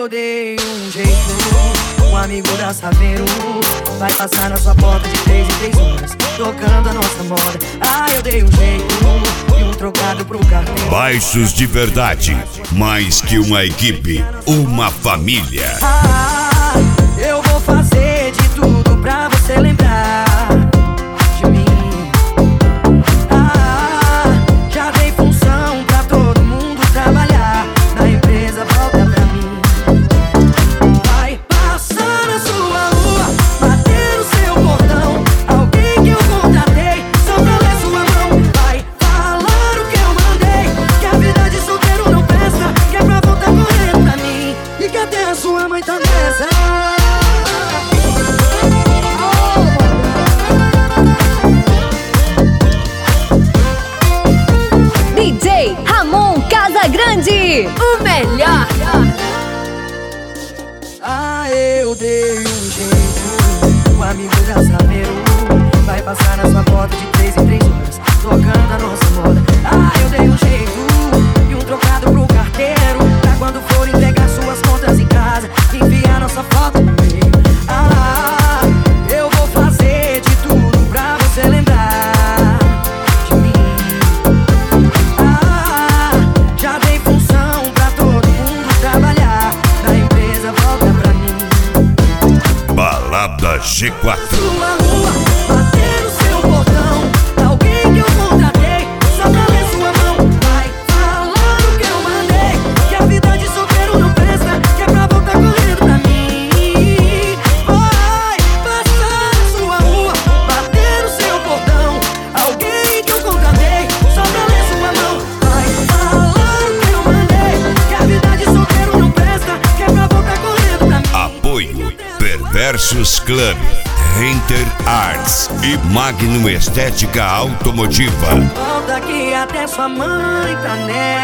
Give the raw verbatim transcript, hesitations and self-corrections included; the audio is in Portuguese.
eu dei um jeito. Um amigo da Saveiro vai passar na sua porta de três em três horas, tocando a nossa moda. Ah, eu dei um jeito e um trocado pro carteiro. Baixos de verdade, mais que uma equipe, uma família. Ah, eu vou fazer de tudo pra você lembrar de mim. Ah, já dei função pra todo mundo trabalhar. Na empresa volta pra mim. Vai passar na sua rua, bater no seu portão, alguém que eu contratei só pra ler sua mão. Vai falar o que eu mandei, que a vida de solteiro não presta, que é pra voltar correndo pra mim, e que até a sua mãe tá nessa. D J Ramon Casagrande, o melhor. Ah, eu dei um jeito. O amigo da Saveiro vai passar na sua porta de três em três horas, tocando a nossa moda. Ah, eu dei um jeito e um trocado pro carteiro, pra quando for entregar suas contas em casa, enviar nossa foto no meio. Ah, eu vou fazer de tudo pra você lembrar de mim. Ah, já dei função pra todo mundo trabalhar. Na empresa volta pra mim. Balada G quatro. Sua rua, bater no seu portão, alguém que eu contratei só pra ler sua mão. Vai falar o que eu mandei, que a vida de solteiro não presta, que é pra voltar correndo pra mim. Vai passar na sua rua, bater no seu portão, alguém que eu contratei só pra ler sua mão. Vai falar o que eu mandei, que a vida de solteiro não presta, que é pra voltar correndo pra mim. Apoio Perversos Club, Renter Arts e Magnum Estética Automotiva. Volta que até sua mãe tá nessa.